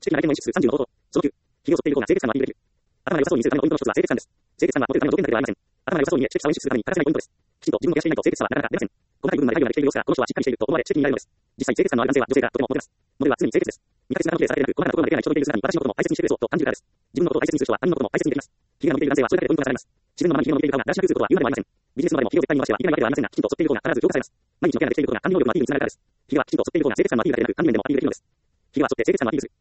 知的な体験の演出30の冒頭。その9、ひげを剃っている方が清潔感のアピールできる。頭が良さそうに見せるためのポイントの一つは清潔感です。清潔感はモテるための条件だけではありません。頭が良さそうに見え、知的さを演出するために欠かせないポイントです。きちんと自分を増やしていないと清潔さはなかなか出ません。細かい部分まで配慮ができている様子から、この人はしっかりしていると思われ、知的になるのです。実際清潔感のある男性は女性がとてもモテます。モテは常に清潔です。見た目姿の綺麗さだけでなく、細かなところまで出ない人のいる姿に私のことも大切にしてくれそうと感じるからです。自分のことを大切にする人は他人のことも大切にできます。ひげが伸びている男性はそれだけでポイントがされます。自分のままにひげの伸びている顔がだらしなく映ることは言うまでもありません。ビジネスの場でもひげを絶対に伸ばしてはいけないわけではありませんが、きちんと剃っている方が必ず評価されます。毎日のケアができていることが管理能力のアピールにつながるからです。ひげはきちんと剃っている方が清潔感のアピールだけでなく、管理面でもアピールできるのです。ひげは剃って清潔感のアピールする。